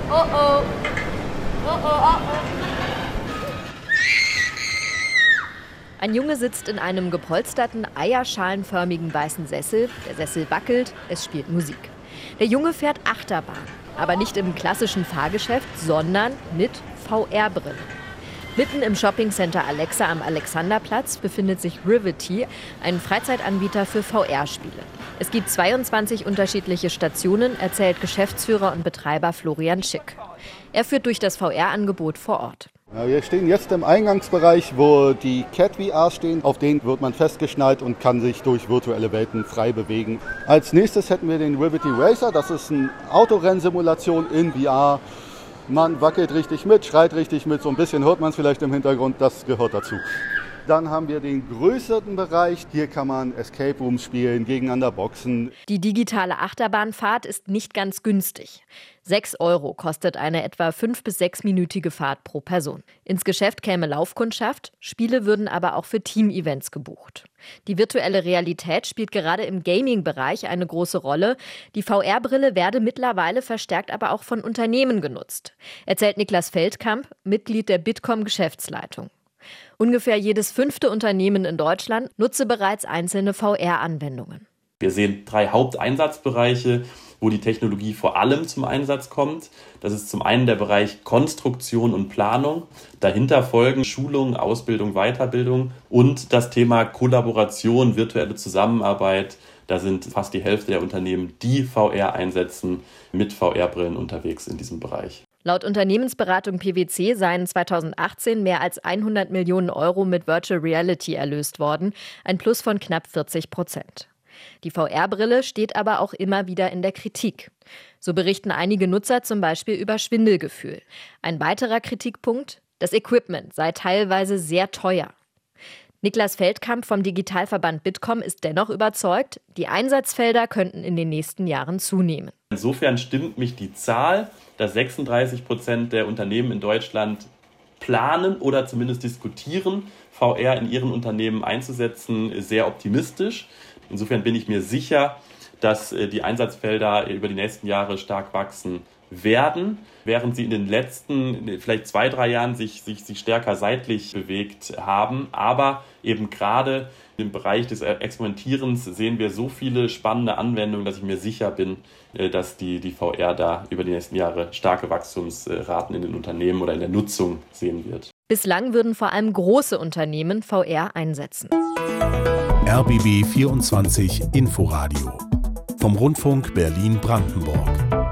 Oh oh. Oh oh, oh oh. Ein Junge sitzt in einem gepolsterten, eierschalenförmigen weißen Sessel. Der Sessel wackelt, es spielt Musik. Der Junge fährt Achterbahn, aber nicht im klassischen Fahrgeschäft, sondern mit VR-Brillen. Mitten im Shoppingcenter Alexa am Alexanderplatz befindet sich Rivety, ein Freizeitanbieter für VR-Spiele. Es gibt 22 unterschiedliche Stationen, erzählt Geschäftsführer und Betreiber Florian Schick. Er führt durch das VR-Angebot vor Ort. Ja, wir stehen jetzt im Eingangsbereich, wo die Cat VR stehen. Auf denen wird man festgeschnallt und kann sich durch virtuelle Welten frei bewegen. Als nächstes hätten wir den Rivety Racer. Das ist eine Autorennsimulation in VR. Man wackelt richtig mit, schreit richtig mit, so ein bisschen hört man es vielleicht im Hintergrund, das gehört dazu. Dann haben wir den größeren Bereich. Hier kann man Escape Rooms spielen, gegeneinander boxen. Die digitale Achterbahnfahrt ist nicht ganz günstig. 6 € kostet eine etwa 5- bis 6-minütige Fahrt pro Person. Ins Geschäft käme Laufkundschaft, Spiele würden aber auch für Team-Events gebucht. Die virtuelle Realität spielt gerade im Gaming-Bereich eine große Rolle. Die VR-Brille werde mittlerweile verstärkt aber auch von Unternehmen genutzt, erzählt Niklas Feldkamp, Mitglied der Bitkom-Geschäftsleitung. Ungefähr jedes 5. Unternehmen in Deutschland nutze bereits einzelne VR-Anwendungen. Wir sehen 3 Haupteinsatzbereiche, wo die Technologie vor allem zum Einsatz kommt. Das ist zum einen der Bereich Konstruktion und Planung. Dahinter folgen Schulung, Ausbildung, Weiterbildung und das Thema Kollaboration, virtuelle Zusammenarbeit. Da sind fast die Hälfte der Unternehmen, die VR einsetzen, mit VR-Brillen unterwegs in diesem Bereich. Laut Unternehmensberatung PwC seien 2018 mehr als 100 Millionen € mit Virtual Reality erlöst worden, ein Plus von knapp 40%. Die VR-Brille steht aber auch immer wieder in der Kritik. So berichten einige Nutzer zum Beispiel über Schwindelgefühl. Ein weiterer Kritikpunkt: das Equipment sei teilweise sehr teuer. Niklas Feldkamp vom Digitalverband Bitkom ist dennoch überzeugt, die Einsatzfelder könnten in den nächsten Jahren zunehmen. Insofern stimmt mich die Zahl, dass 36% der Unternehmen in Deutschland planen oder zumindest diskutieren, VR in ihren Unternehmen einzusetzen, sehr optimistisch. Insofern bin ich mir sicher, dass die Einsatzfelder über die nächsten Jahre stark wachsen werden, während sie in den letzten vielleicht 2-3 Jahren sich stärker seitlich bewegt haben. Aber eben gerade im Bereich des Experimentierens sehen wir so viele spannende Anwendungen, dass ich mir sicher bin, dass die VR da über die nächsten Jahre starke Wachstumsraten in den Unternehmen oder in der Nutzung sehen wird. Bislang würden vor allem große Unternehmen VR einsetzen. RBB 24 Inforadio vom Rundfunk Berlin-Brandenburg.